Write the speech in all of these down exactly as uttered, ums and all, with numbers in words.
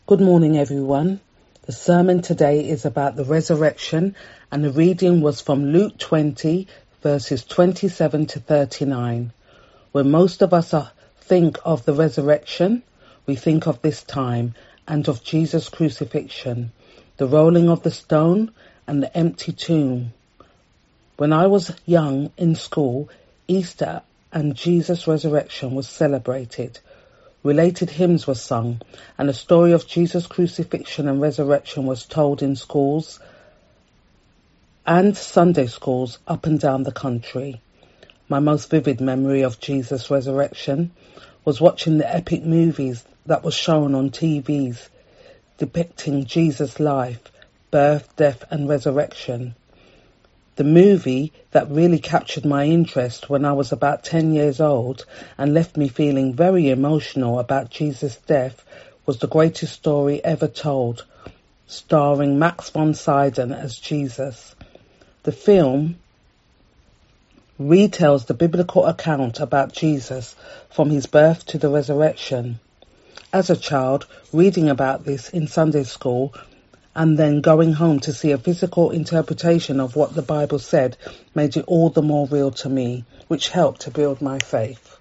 Good morning, everyone. The sermon today is about the resurrection, and the reading was from Luke twenty, verses twenty-seven to thirty-nine. When most of us are, think of the resurrection, we think of this time and of Jesus' crucifixion, the rolling of the stone and the empty tomb. When I was young in school, Easter and Jesus' resurrection was celebrated. Related hymns were sung, and the story of Jesus' crucifixion and resurrection was told in schools and Sunday schools up and down the country. My most vivid memory of Jesus' resurrection was watching the epic movies that were shown on T Vs depicting Jesus' life, birth, death and resurrection. The movie that really captured my interest when I was about ten years old and left me feeling very emotional about Jesus' death was The Greatest Story Ever Told, starring Max von Sydow as Jesus. The film retells the biblical account about Jesus from his birth to the resurrection. As a child, reading about this in Sunday school and then going home to see a physical interpretation of what the Bible said made it all the more real to me, which helped to build my faith.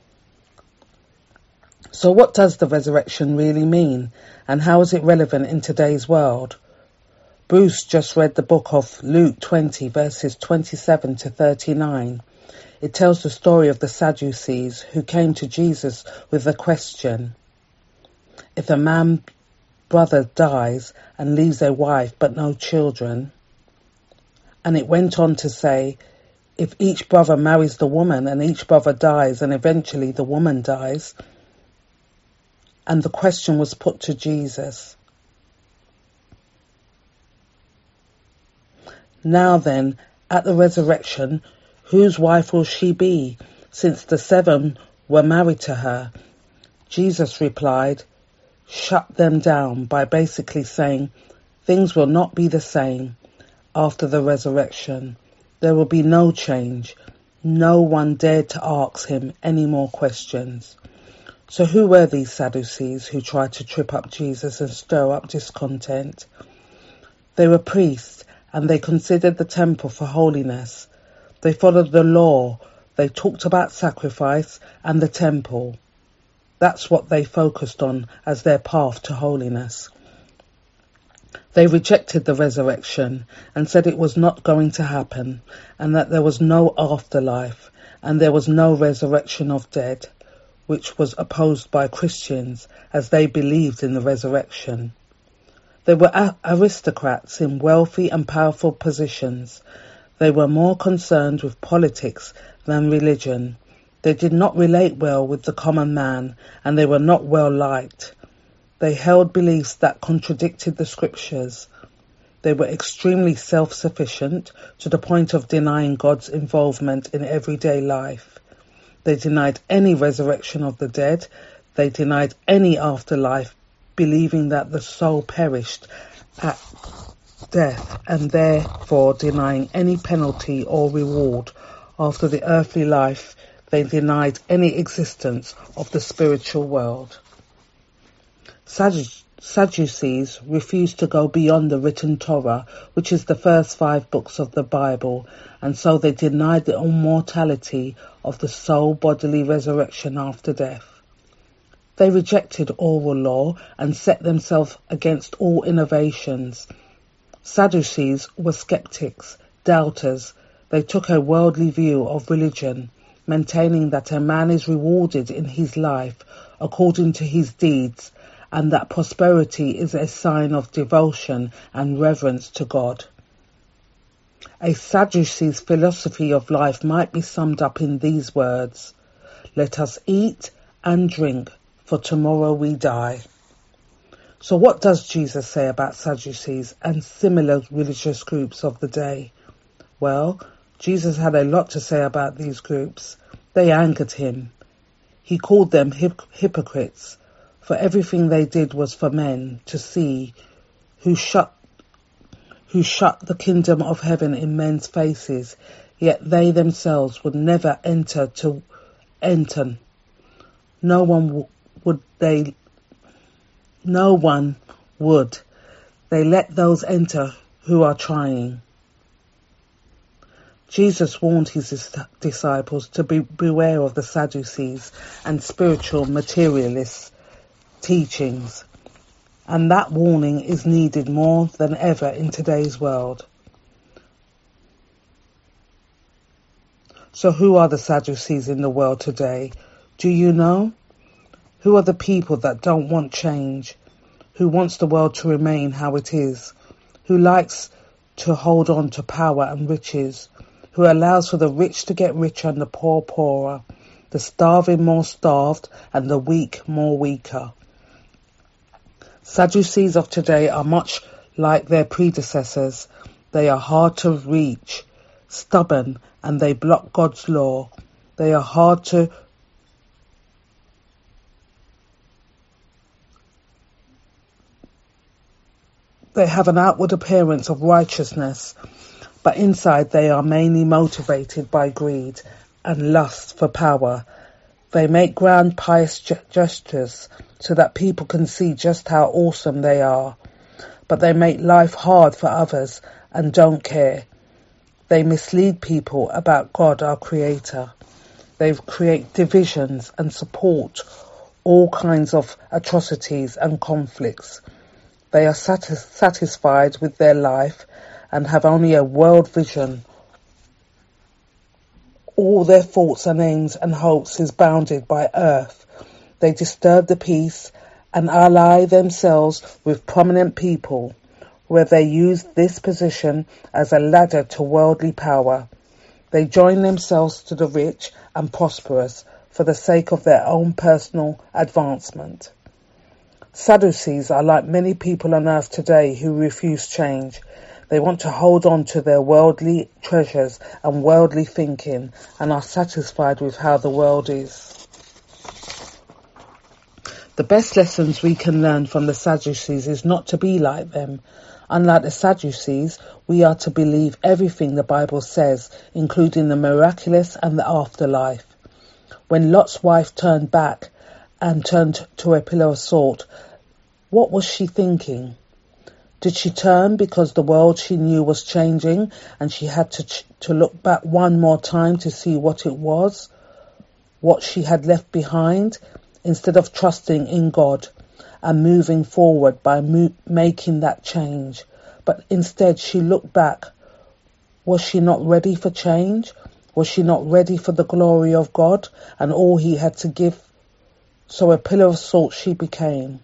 So what does the resurrection really mean, and how is it relevant in today's world? Bruce just read the book of Luke twenty, verses twenty-seven to thirty-nine. It tells the story of the Sadducees who came to Jesus with the question, if a man brother dies and leaves a wife but no children. And it went on to say, if each brother marries the woman and each brother dies and eventually the woman dies. And the question was put to Jesus. Now then, at the resurrection, whose wife will she be, since the seven were married to her? Jesus replied, shut them down, by basically saying things will not be the same after the resurrection. There will be no change. No one dared to ask him any more questions. So who were these Sadducees who tried to trip up Jesus and stir up discontent? They were priests, and they considered the temple for holiness. They followed the law. They talked about sacrifice and the temple. That's what they focused on as their path to holiness. They rejected the resurrection and said it was not going to happen, and that there was no afterlife and there was no resurrection of dead, which was opposed by Christians as they believed in the resurrection. They were a- aristocrats in wealthy and powerful positions. They were more concerned with politics than religion. They did not relate well with the common man, and they were not well liked. They held beliefs that contradicted the scriptures. They were extremely self-sufficient to the point of denying God's involvement in everyday life. They denied any resurrection of the dead. They denied any afterlife, believing that the soul perished at death, and therefore denying any penalty or reward after the earthly life. They denied any existence of the spiritual world. Sadducees refused to go beyond the written Torah, which is the first five books of the Bible, and so they denied the immortality of the soul bodily resurrection after death. They rejected oral law and set themselves against all innovations. Sadducees were skeptics, doubters. They took a worldly view of religion, maintaining that a man is rewarded in his life according to his deeds, and that prosperity is a sign of devotion and reverence to God. A Sadducee's philosophy of life might be summed up in these words, let us eat and drink, for tomorrow we die. So what does Jesus say about Sadducees and similar religious groups of the day? Well, Jesus had a lot to say about these groups. They angered him. He called them hip- hypocrites, for everything they did was for men to see, who shut who shut the kingdom of heaven in men's faces, yet they themselves would never enter to enter. No one w- would they no one would. They let those enter who are trying. Jesus warned his dis- disciples to be, beware of the Sadducees and spiritual materialists' teachings. And that warning is needed more than ever in today's world. So who are the Sadducees in the world today? Do you know? Who are the people that don't want change? Who wants the world to remain how it is? Who likes to hold on to power and riches? Who allows for the rich to get richer and the poor poorer, the starving more starved and the weak more weaker? Sadducees of today are much like their predecessors. They are hard to reach, stubborn, and they block God's law. They are hard to They have an outward appearance of righteousness, but inside they are mainly motivated by greed and lust for power. They make grand pious gestures so that people can see just how awesome they are, but they make life hard for others and don't care. They mislead people about God, our Creator. They create divisions and support all kinds of atrocities and conflicts. They are satis- satisfied with their life and have only a world vision. All their thoughts and aims and hopes is bounded by earth. They disturb the peace and ally themselves with prominent people, where they use this position as a ladder to worldly power. They join themselves to the rich and prosperous for the sake of their own personal advancement. Sadducees are like many people on earth today who refuse change. They want to hold on to their worldly treasures and worldly thinking and are satisfied with how the world is. The best lessons we can learn from the Sadducees is not to be like them. Unlike the Sadducees, we are to believe everything the Bible says, including the miraculous and the afterlife. When Lot's wife turned back and turned to a pillar of salt, what was she thinking? Did she turn because the world she knew was changing and she had to ch- to look back one more time to see what it was, what she had left behind, instead of trusting in God and moving forward by mo- making that change? But instead she looked back. Was she not ready for change? Was she not ready for the glory of God and all he had to give? So a pillar of salt she became.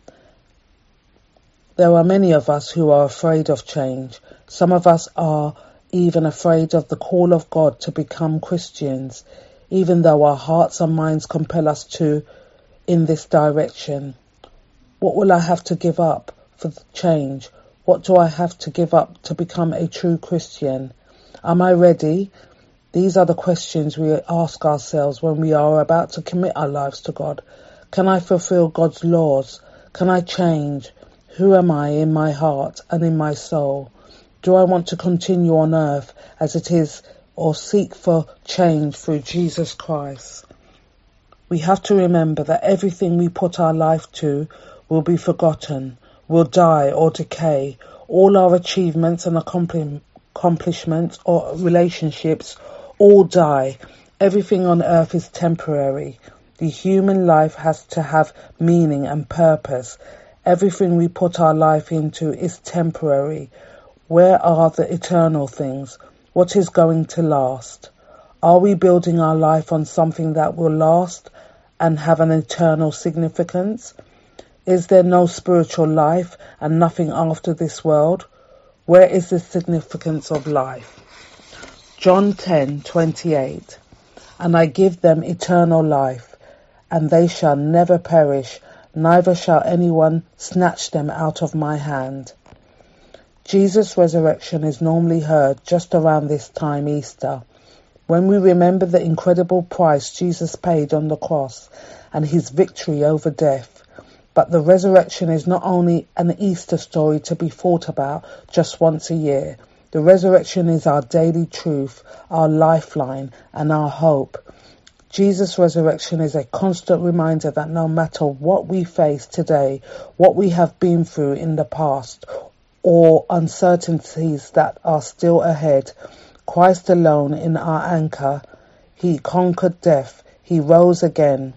There are many of us who are afraid of change. Some of us are even afraid of the call of God to become Christians, even though our hearts and minds compel us to in this direction. What will I have to give up for the change? What do I have to give up to become a true Christian? Am I ready? These are the questions we ask ourselves when we are about to commit our lives to God. Can I fulfill God's laws? Can I change? Who am I in my heart and in my soul? Do I want to continue on earth as it is or seek for change through Jesus Christ? We have to remember that everything we put our life to will be forgotten, will die or decay. All our achievements and accomplishments or relationships all die. Everything on earth is temporary. The human life has to have meaning and purpose. Everything we put our life into is temporary. Where are the eternal things? What is going to last? Are we building our life on something that will last and have an eternal significance? Is there no spiritual life and nothing after this world? Where is the significance of life? John ten twenty-eight. And I give them eternal life, and they shall never perish, neither shall anyone snatch them out of my hand. Jesus' resurrection is normally heard just around this time Easter, when we remember the incredible price Jesus paid on the cross and his victory over death. But the resurrection is not only an Easter story to be thought about just once a year. The resurrection is our daily truth, our lifeline and our hope. Jesus' resurrection is a constant reminder that no matter what we face today, what we have been through in the past, or uncertainties that are still ahead, Christ alone is our anchor. He conquered death. He rose again,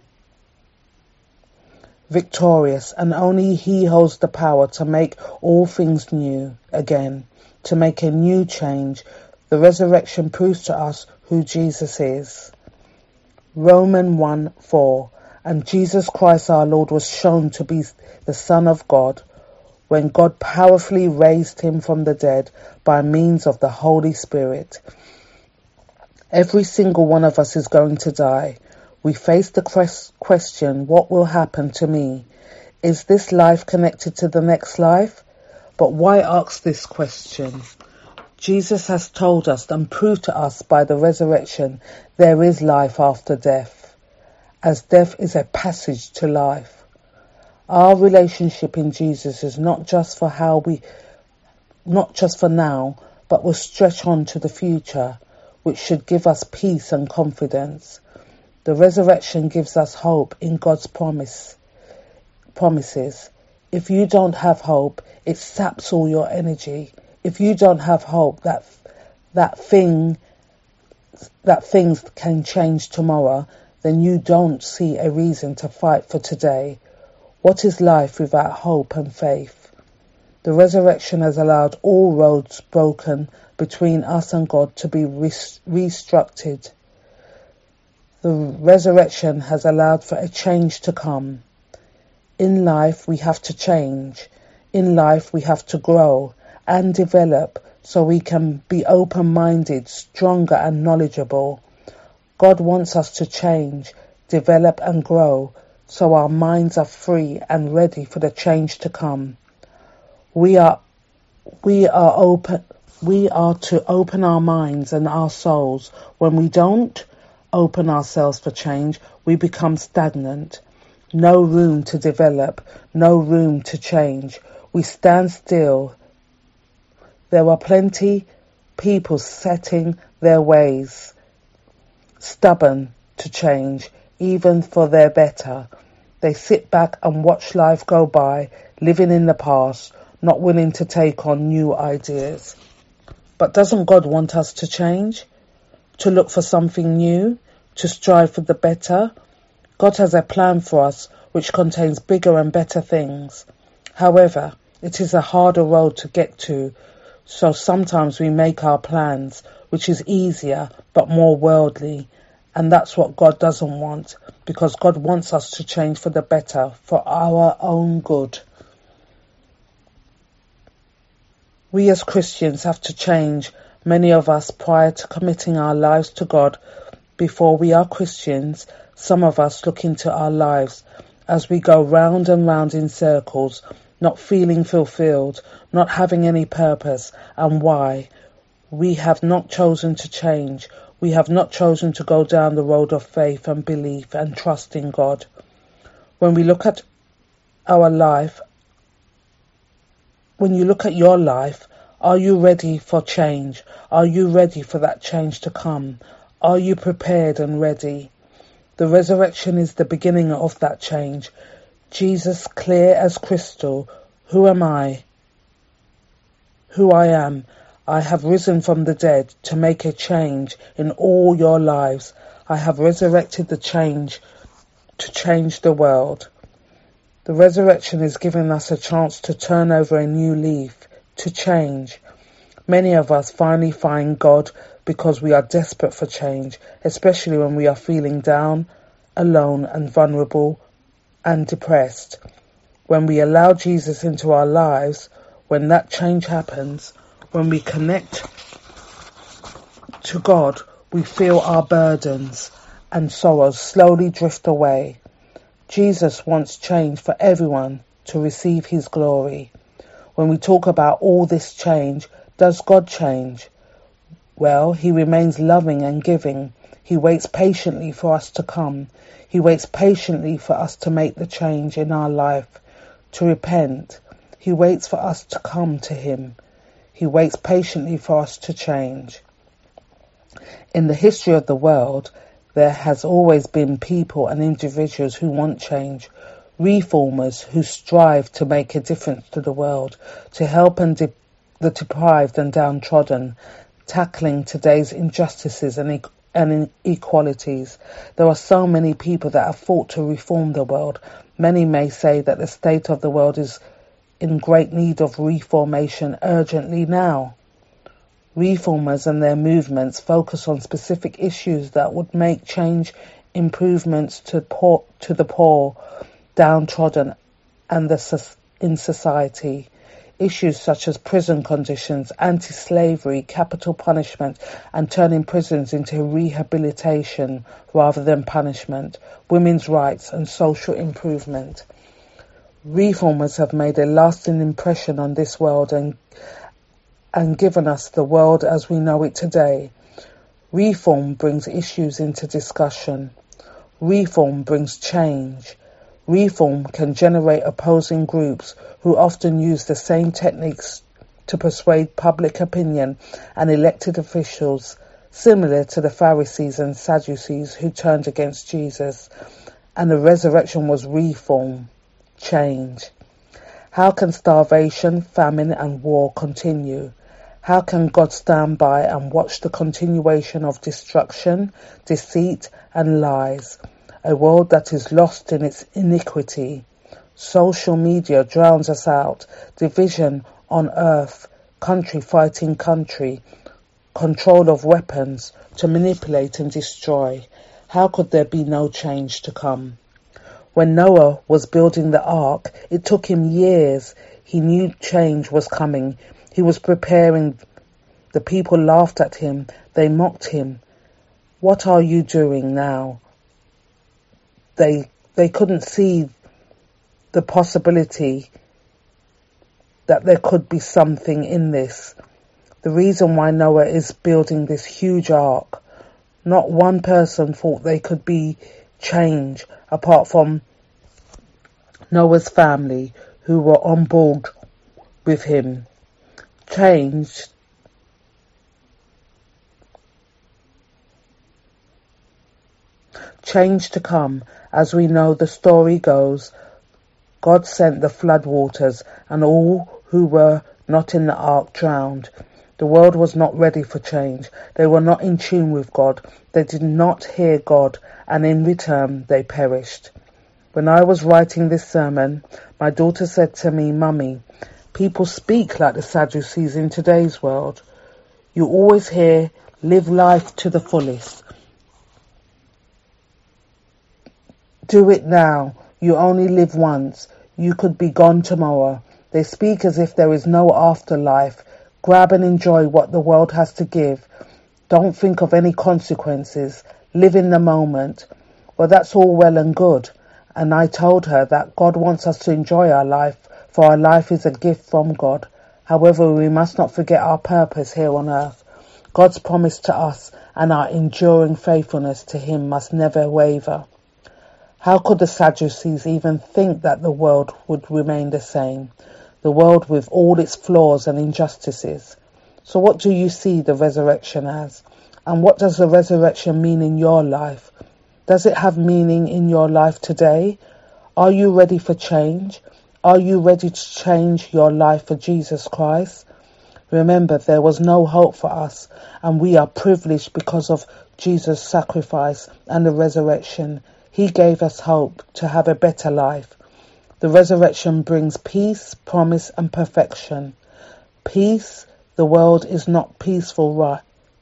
victorious, and only He holds the power to make all things new again, to make a new change. The resurrection proves to us who Jesus is. Romans one four. And Jesus Christ our Lord was shown to be the Son of God when God powerfully raised him from the dead by means of the Holy Spirit. Every single one of us is going to die. We face the question, what will happen to me? Is this life connected to the next life? But why ask this question? Jesus has told us and proved to us by the resurrection there is life after death, as death is a passage to life. Our relationship in Jesus is not just for how we, not just for now, but will stretch on to the future, which should give us peace and confidence. The resurrection gives us hope in God's promise, promises. If you don't have hope, it saps all your energy. If you don't have hope that that thing that things can change tomorrow, then you don't see a reason to fight for today. What is life without hope and faith? The resurrection has allowed all roads broken between us and God to be restructured. The resurrection has allowed for a change to come. In life, we have to change. In life, we have to grow and develop so we can be open-minded, stronger and knowledgeable. God wants us to change, develop and grow so our minds are free and ready for the change to come. We are, we are open, we are to open our minds and our souls. When we don't open ourselves for change, we become stagnant. No room to develop, no room to change. We stand still. There are plenty people setting their ways, stubborn to change, even for their better. They sit back and watch life go by, living in the past, not willing to take on new ideas. But doesn't God want us to change? To look for something new? To strive for the better? God has a plan for us which contains bigger and better things. However, it is a harder road to get to, so sometimes we make our plans, which is easier but more worldly, and that's what God doesn't want, because God wants us to change for the better, for our own good. We as Christians have to change, many of us prior to committing our lives to God. Before we are Christians, some of us look into our lives as we go round and round in circles, not feeling fulfilled, not having any purpose. And why? We have not chosen to change. We have not chosen to go down the road of faith and belief and trust in God. When we look at our life, when you look at your life, are you ready for change? Are you ready for that change to come? Are you prepared and ready? The resurrection is the beginning of that change. Jesus, clear as crystal, who am I? Who I am. I have risen from the dead to make a change in all your lives. I have resurrected the change to change the world. The resurrection is giving us a chance to turn over a new leaf, to change. Many of us finally find God because we are desperate for change, especially when we are feeling down, alone and vulnerable and depressed. When we allow Jesus into our lives, when that change happens, when we connect to God, we feel our burdens and sorrows slowly drift away. Jesus wants change for everyone to receive his glory. When we talk about all this change, does God change? Well, he remains loving and giving. He waits patiently for us to come. He waits patiently for us to make the change in our life, to repent. He waits for us to come to him. He waits patiently for us to change. In the history of the world, There has always been people and individuals who want change, reformers who strive to make a difference to the world, to help and de- the deprived and downtrodden, tackling today's injustices and, e- and inequalities. There are so many people that have fought to reform the world. Many may say that the state of the world is in great need of reformation urgently now. Reformers and their movements focus on specific issues that would make change, improvements to poor, to the poor, downtrodden, and the in society. Issues such as prison conditions, anti-slavery, capital punishment, and turning prisons into rehabilitation rather than punishment, women's rights, and social improvement. Reformers have made a lasting impression on this world and and given us the world as we know it today. Reform brings issues into discussion. Reform brings change. Reform can generate opposing groups who often use the same techniques to persuade public opinion and elected officials, similar to the Pharisees and Sadducees who turned against Jesus. And the resurrection was reform, change. How can starvation, famine and war continue? How can God stand by and watch the continuation of destruction, deceit and lies? A world that is lost in its iniquity. Social media drowns us out. Division on earth. Country fighting country. Control of weapons to manipulate and destroy. How could there be no change to come? When Noah was building the ark, it took him years. He knew change was coming. He was preparing. The people laughed at him. They mocked him. What are you doing now? They they couldn't see the possibility that there could be something in this. The reason why Noah is building this huge ark, not one person thought they could be change apart from Noah's family who were on board with him. Change Change to come. As we know, the story goes, God sent the flood waters and all who were not in the ark drowned. The world was not ready for change. They were not in tune with God. They did not hear God, and in return they perished. When I was writing this sermon, my daughter said to me, "Mummy, people speak like the Sadducees in today's world. You always hear, live life to the fullest. Do it now. You only live once. You could be gone tomorrow. They speak as if there is no afterlife. Grab and enjoy what the world has to give. Don't think of any consequences. Live in the moment." Well, that's all well and good. And I told her that God wants us to enjoy our life, for our life is a gift from God. However, we must not forget our purpose here on earth. God's promise to us and our enduring faithfulness to Him must never waver. How could the Sadducees even think that the world would remain the same? The world with all its flaws and injustices. So what do you see the resurrection as? And what does the resurrection mean in your life? Does it have meaning in your life today? Are you ready for change? Are you ready to change your life for Jesus Christ? Remember, there was no hope for us, and we are privileged because of Jesus' sacrifice and the resurrection. He gave us hope to have a better life. The resurrection brings peace, promise, and perfection. Peace, the world is not peaceful, right?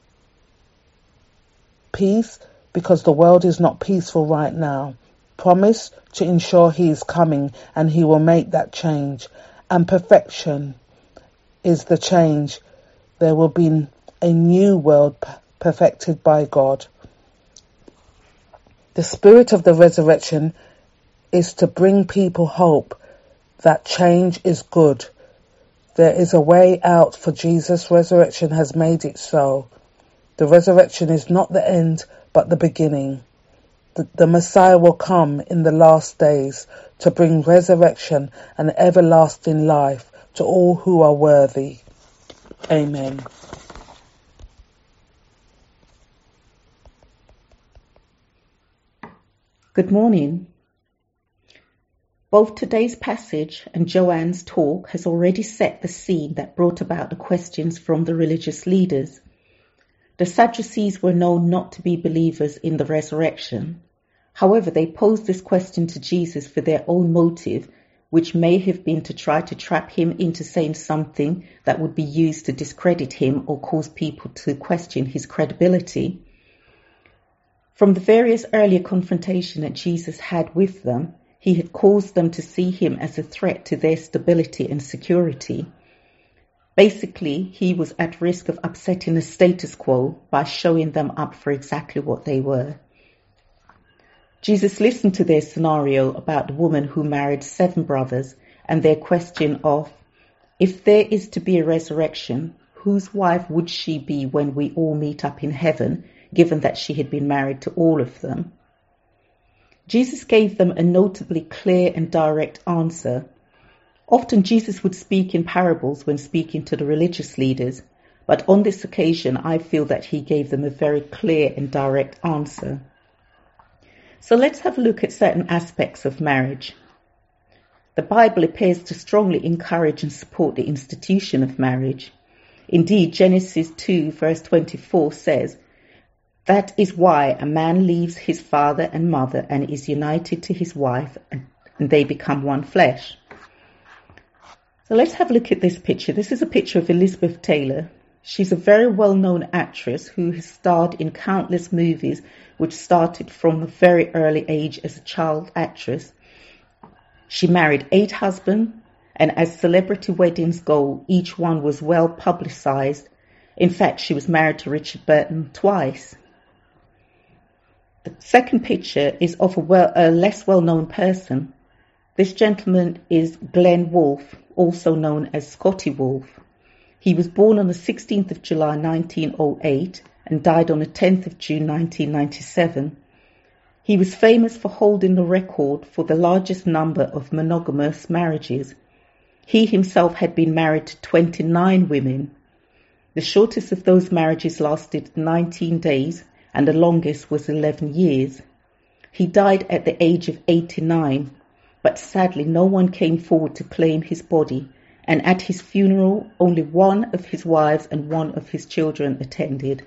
Peace, because the world is not peaceful right now. Promise, to ensure He is coming and He will make that change. And perfection is the change. There will be a new world perfected by God. The spirit of the resurrection is to bring people hope that change is good. There is a way out, for Jesus' resurrection has made it so. The resurrection is not the end, but the beginning. The, the Messiah will come in the last days to bring resurrection and everlasting life to all who are worthy. Amen. Good morning. Both today's passage and Joanne's talk has already set the scene that brought about the questions from the religious leaders. The Sadducees were known not to be believers in the resurrection. However, they posed this question to Jesus for their own motive, which may have been to try to trap him into saying something that would be used to discredit him or cause people to question his credibility. From the various earlier confrontations that Jesus had with them, he had caused them to see him as a threat to their stability and security. Basically, he was at risk of upsetting the status quo by showing them up for exactly what they were. Jesus listened to their scenario about the woman who married seven brothers and their question of, if there is to be a resurrection, whose wife would she be when we all meet up in heaven, given that she had been married to all of them? Jesus gave them a notably clear and direct answer. Often Jesus would speak in parables when speaking to the religious leaders, but on this occasion I feel that he gave them a very clear and direct answer. So let's have a look at certain aspects of marriage. The Bible appears to strongly encourage and support the institution of marriage. Indeed, Genesis two verse twenty-four says, "That is why a man leaves his father and mother and is united to his wife, and they become one flesh." So let's have a look at this picture. This is a picture of Elizabeth Taylor. She's a very well-known actress who has starred in countless movies, which started from a very early age as a child actress. She married eight husbands, and as celebrity weddings go, each one was well publicized. In fact, she was married to Richard Burton twice. The second picture is of a, well, a less well-known person. This gentleman is Glenn Wolfe, also known as Scotty Wolfe. He was born on the sixteenth of July nineteen oh eight and died on the tenth of June nineteen ninety-seven. He was famous for holding the record for the largest number of monogamous marriages. He himself had been married to twenty-nine women. The shortest of those marriages lasted nineteen days, and the longest was eleven years. He died at the age of eighty-nine, but sadly no one came forward to claim his body, and at his funeral only one of his wives and one of his children attended.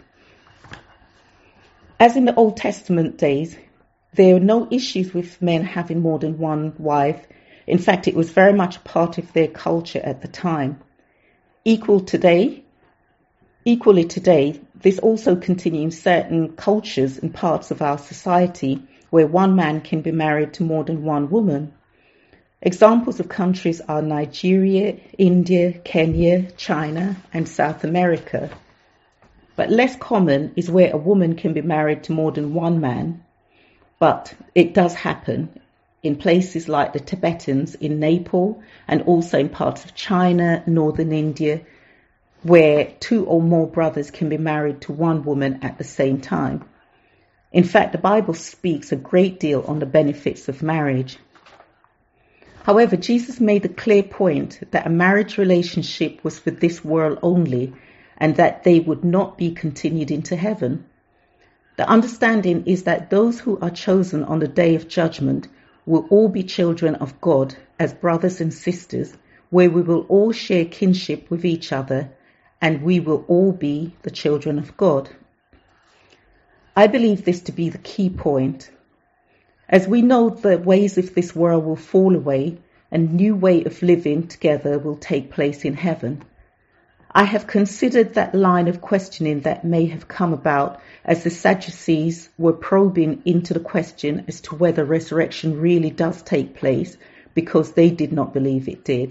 As in the Old Testament days, there were no issues with men having more than one wife. In fact, it was very much a part of their culture at the time. Equal today, Equally today, this also continues in certain cultures and parts of our society where one man can be married to more than one woman. Examples of countries are Nigeria, India, Kenya, China, and South America. But less common is where a woman can be married to more than one man. But it does happen in places like the Tibetans in Nepal and also in parts of China, northern India, where two or more brothers can be married to one woman at the same time. In fact, the Bible speaks a great deal on the benefits of marriage. However, Jesus made a clear point that a marriage relationship was for this world only, and that they would not be continued into heaven. The understanding is that those who are chosen on the day of judgment will all be children of God as brothers and sisters, where we will all share kinship with each other, and we will all be the children of God. I believe this to be the key point. As we know, the ways of this world will fall away, a new way of living together will take place in heaven. I have considered that line of questioning that may have come about as the Sadducees were probing into the question as to whether resurrection really does take place, because they did not believe it did.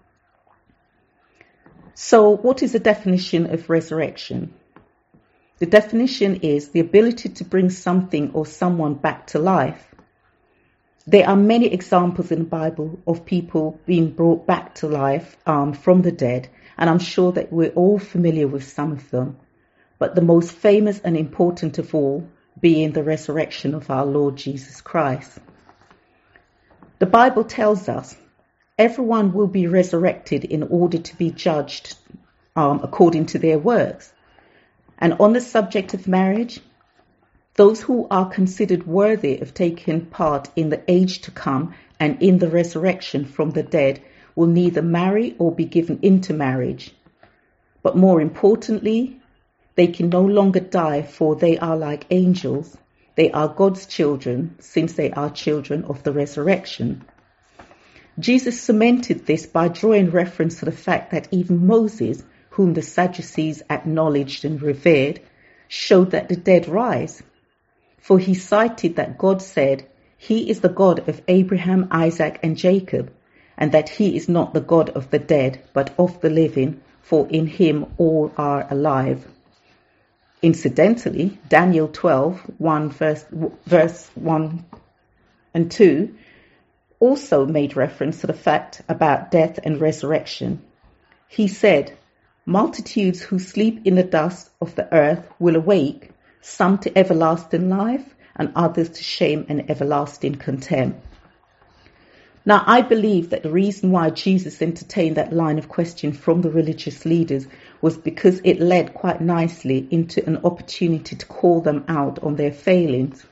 So, what is the definition of resurrection? The definition is the ability to bring something or someone back to life. There are many examples in the Bible of people being brought back to life um, from the dead, and I'm sure that we're all familiar with some of them. But the most famous and important of all being the resurrection of our Lord Jesus Christ. The Bible tells us everyone will be resurrected in order to be judged um, according to their works. And on the subject of marriage, Those who are considered worthy of taking part in the age to come and in the resurrection from the dead will neither marry or be given into marriage. But more importantly, they can no longer die, for they are like angels. They are God's children, since they are children of the resurrection. Jesus cemented this by drawing reference to the fact that even Moses, whom the Sadducees acknowledged and revered, showed that the dead rise. For he cited that God said, "He is the God of Abraham, Isaac, and Jacob, and that he is not the God of the dead, but of the living, for in him all are alive." Incidentally, Daniel twelve, one verse, verse one and two also made reference to the fact about death and resurrection. He said, "Multitudes who sleep in the dust of the earth will awake, some to everlasting life and others to shame and everlasting contempt." Now, I believe that the reason why Jesus entertained that line of question from the religious leaders was because it led quite nicely into an opportunity to call them out on their failings.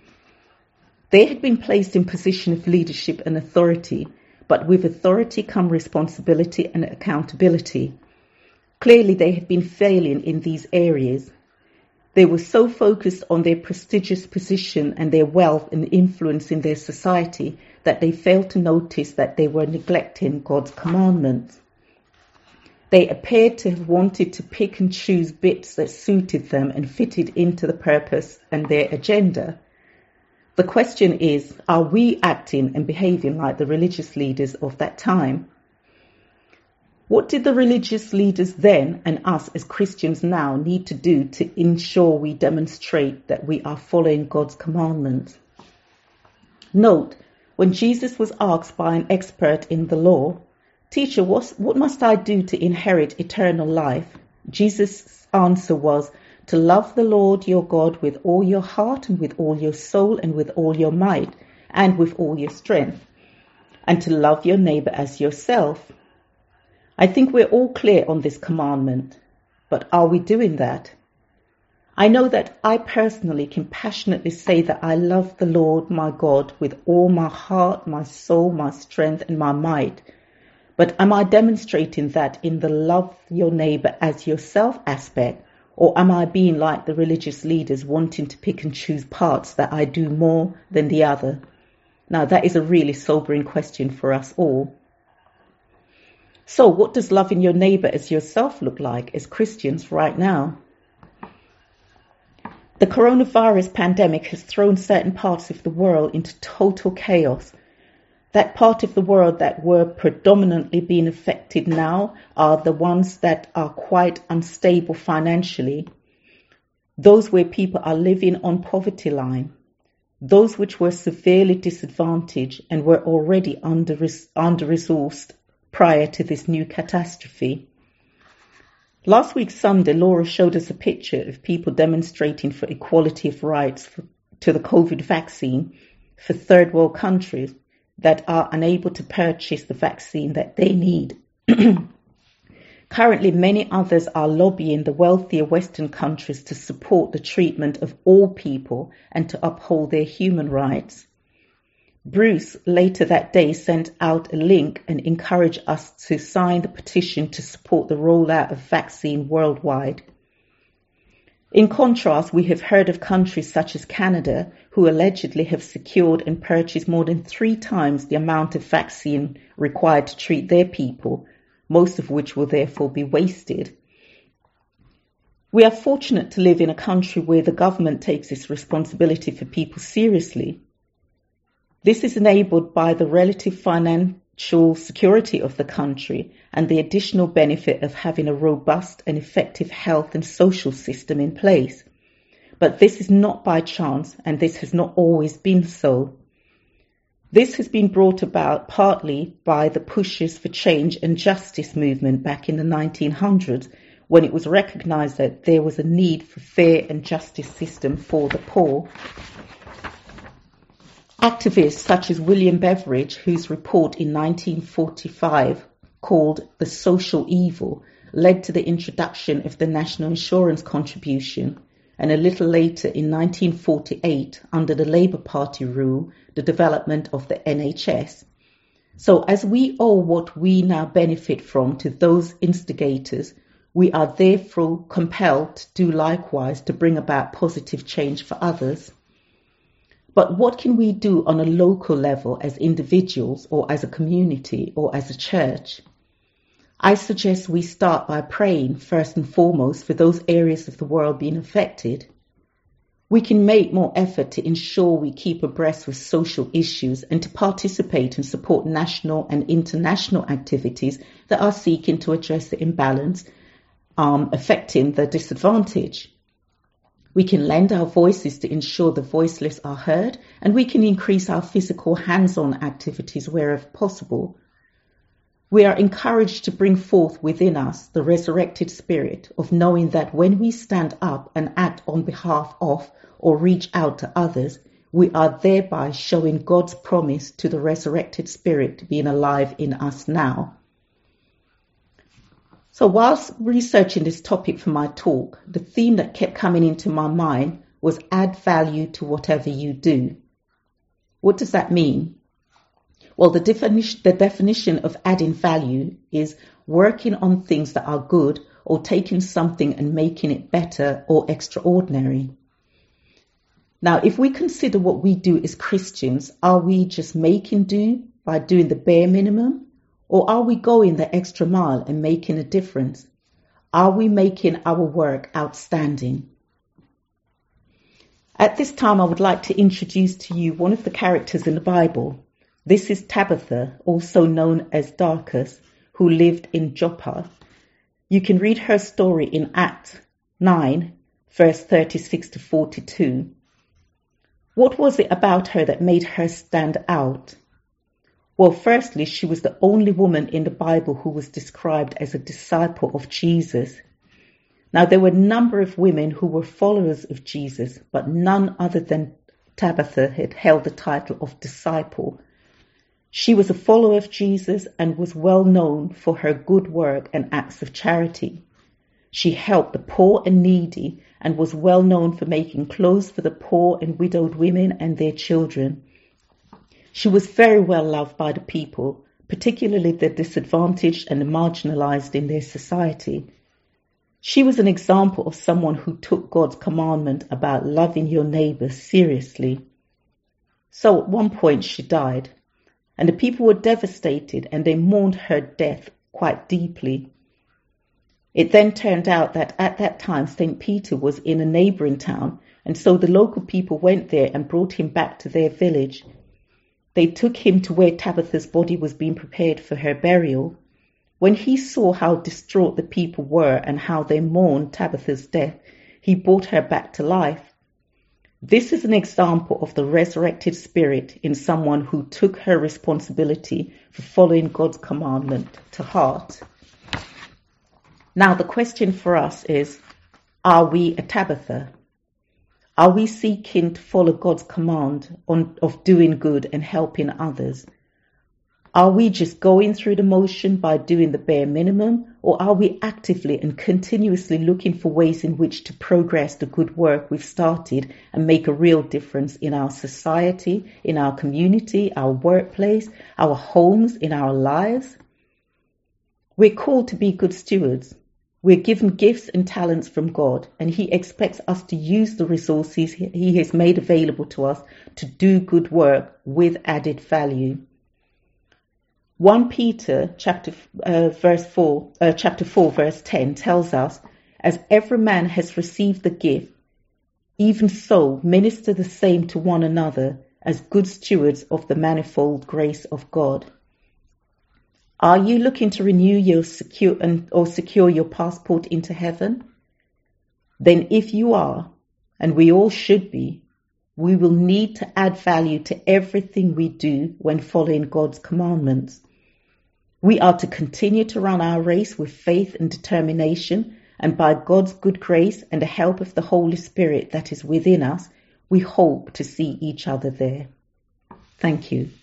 They had been placed in position of leadership and authority, but with authority come responsibility and accountability. Clearly, they had been failing in these areas. They were so focused on their prestigious position and their wealth and influence in their society that they failed to notice that they were neglecting God's commandments. They appeared to have wanted to pick and choose bits that suited them and fitted into the purpose and their agenda. The question is, are we acting and behaving like the religious leaders of that time? What did the religious leaders then and us as Christians now need to do to ensure we demonstrate that we are following God's commandments? Note, when Jesus was asked by an expert in the law, "Teacher, what must I do to inherit eternal life?" Jesus' answer was, "To love the Lord your God with all your heart and with all your soul and with all your might and with all your strength, and to love your neighbor as yourself." I think we're all clear on this commandment, but are we doing that? I know that I personally can passionately say that I love the Lord my God with all my heart, my soul, my strength, and my might. But am I demonstrating that in the love your neighbor as yourself aspect, or am I being like the religious leaders wanting to pick and choose parts that I do more than the other? Now, that is a really sobering question for us all. So what does loving your neighbor as yourself look like as Christians right now? The coronavirus pandemic has thrown certain parts of the world into total chaos. That part of the world that were predominantly being affected now are the ones that are quite unstable financially, those where people are living on poverty line, those which were severely disadvantaged and were already under, under-resourced prior to this new catastrophe. Last week Sunday, Laura showed us a picture of people demonstrating for equality of rights for, to the COVID vaccine for third world countries that are unable to purchase the vaccine that they need. Currently, many others are lobbying the wealthier Western countries to support the treatment of all people and to uphold their human rights. Bruce later that day sent out a link and encouraged us to sign the petition to support the rollout of vaccine worldwide. In contrast, we have heard of countries such as Canada who allegedly have secured and purchased more than three times the amount of vaccine required to treat their people, most of which will therefore be wasted. We are fortunate to live in a country where the government takes its responsibility for people seriously. This is enabled by the relative financial security of the country and the additional benefit of having a robust and effective health and social system in place. But this is not by chance, and this has not always been so. This has been brought about partly by the pushes for change and justice movement back in the nineteen hundreds, when it was recognized that there was a need for fair and justice system for the poor. Activists such as William Beveridge, whose report in nineteen forty-five called The Social Evil led to the introduction of the National Insurance Contribution, and a little later in nineteen forty-eight, under the Labour Party rule, the development of the N H S. So as we owe what we now benefit from to those instigators, we are therefore compelled to do likewise to bring about positive change for others. But what can we do on a local level as individuals or as a community or as a church? I suggest we start by praying first and foremost for those areas of the world being affected. We can make more effort to ensure we keep abreast with social issues and to participate and support national and international activities that are seeking to address the imbalance um, affecting the disadvantaged. We can lend our voices to ensure the voiceless are heard, and we can increase our physical hands-on activities wherever possible. We are encouraged to bring forth within us the resurrected spirit of knowing that when we stand up and act on behalf of or reach out to others, we are thereby showing God's promise to the resurrected spirit being alive in us now. So whilst researching this topic for my talk, the theme that kept coming into my mind was add value to whatever you do. What does that mean? Well, the definition, the definition of adding value is working on things that are good or taking something and making it better or extraordinary. Now, if we consider what we do as Christians, are we just making do by doing the bare minimum? Or are we going the extra mile and making a difference? Are we making our work outstanding? At this time, I would like to introduce to you one of the characters in the Bible. This is Tabitha, also known as Dorcas, who lived in Joppa. You can read her story in Acts nine, verse thirty-six to forty-two. What was it about her that made her stand out? Well, firstly, she was the only woman in the Bible who was described as a disciple of Jesus. Now, there were a number of women who were followers of Jesus, but none other than Tabitha had held the title of disciple. She was a follower of Jesus and was well known for her good work and acts of charity. She helped the poor and needy and was well known for making clothes for the poor and widowed women and their children. She was very well loved by the people, particularly the disadvantaged and the marginalized in their society. She was an example of someone who took God's commandment about loving your neighbor seriously. So at one point she died, and the people were devastated and they mourned her death quite deeply. It then turned out that at that time Saint Peter was in a neighboring town, and so the local people went there and brought him back to their village. They took him to where Tabitha's body was being prepared for her burial. When he saw how distraught the people were and how they mourned Tabitha's death, he brought her back to life. This is an example of the resurrected spirit in someone who took her responsibility for following God's commandment to heart. Now, the question for us is, are we a Tabitha? Are we seeking to follow God's command on, of doing good and helping others? Are we just going through the motion by doing the bare minimum, or are we actively and continuously looking for ways in which to progress the good work we've started and make a real difference in our society, in our community, our workplace, our homes, in our lives? We're called to be good stewards. We're given gifts and talents from God, and He expects us to use the resources He has made available to us to do good work with added value. First Peter chapter uh, verse four, uh, chapter four, verse ten tells us, "As every man has received the gift, even so minister the same to one another as good stewards of the manifold grace of God." Are you looking to renew your secure and or secure your passport into heaven? Then if you are, and we all should be, we will need to add value to everything we do when following God's commandments. We are to continue to run our race with faith and determination, and by God's good grace and the help of the Holy Spirit that is within us, we hope to see each other there. Thank you.